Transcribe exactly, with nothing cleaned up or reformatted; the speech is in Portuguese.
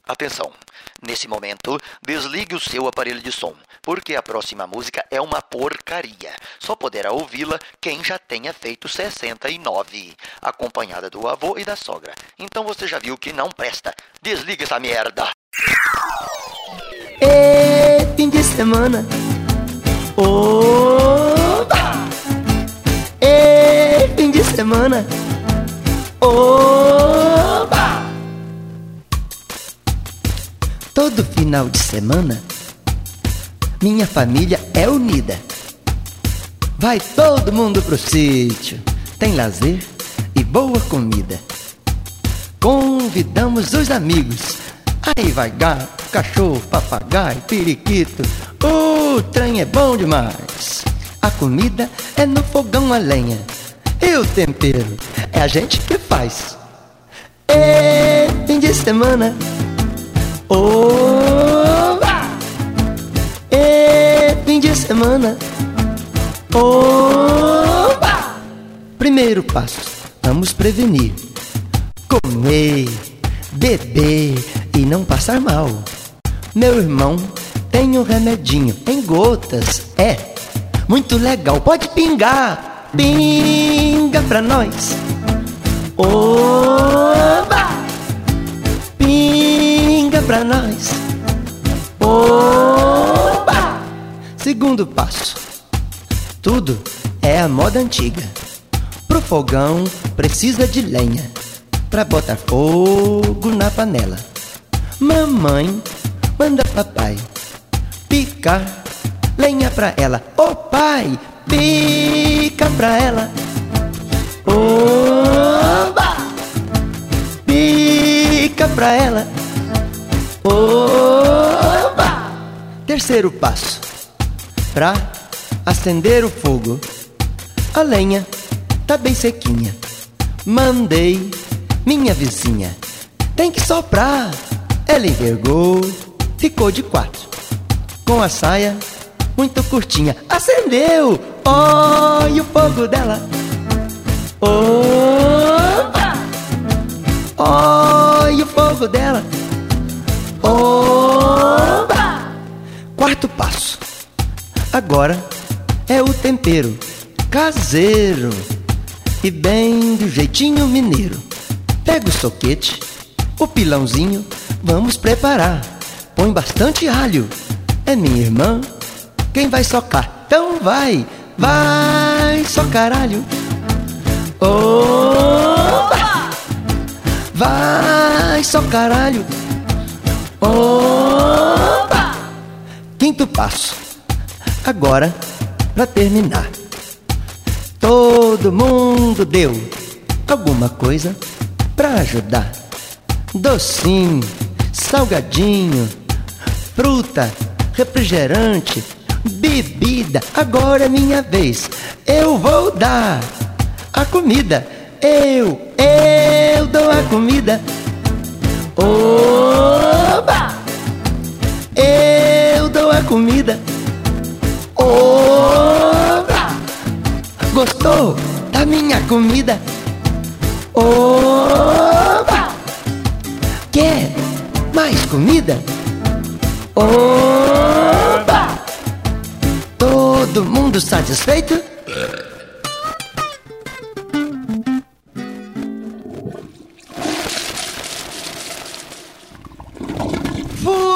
Atenção! Nesse momento, desligue o seu aparelho de som, porque a próxima música é uma porcaria. Só poderá ouvi-la quem já tenha feito sessenta e nove, acompanhada do avô e da sogra. Então você já viu que não presta. Desliga essa merda! Ê, fim de semana. Oba! Ê, fim de semana. Oba! Todo final de semana, minha família é unida. Vai todo mundo pro sítio, tem lazer e boa comida. Convidamos os amigos, aí vai gato, cachorro, papagaio, periquito. O trem é bom demais. A comida é no fogão a lenha, e o tempero é a gente que faz. E fim de semana. Oba! E fim de semana. Oba! Primeiro passo, vamos prevenir: comer, beber e não passar mal. Meu irmão tem um remedinho em gotas, é muito legal, pode pingar. Pinga pra nós. Oba! Pinga pra nós. Oba! Segundo passo, tudo é a moda antiga. Pro fogão precisa de lenha pra botar fogo na panela. Mamãe manda papai picar lenha pra ela. Ô pai, pica pra ela. Oba! Pica pra ela. Oba! Terceiro passo, pra acender o fogo, a lenha tá bem sequinha. Mandei minha vizinha, tem que soprar. Ela envergou, ficou de quatro, com a saia muito curtinha. Acendeu, olha o fogo dela. Opa! Olha o fogo dela. Opa! Quarto passo, agora é o tempero caseiro e bem do jeitinho mineiro. Pega o soquete, o pilãozinho, vamos preparar. Põe bastante alho, é minha irmã quem vai socar. Então vai, vai socar alho. Opa! Vai socar alho. Opa! Quinto passo, agora pra terminar, todo mundo deu alguma coisa pra ajudar. Docinho, salgadinho, fruta, refrigerante, bebida. Agora é minha vez, eu vou dar a comida. Eu, eu dou a comida. Oba! Eu dou a comida. Oba! Gostou da minha comida? Oba! Quer mais comida? Oba! Todo mundo satisfeito? Fui!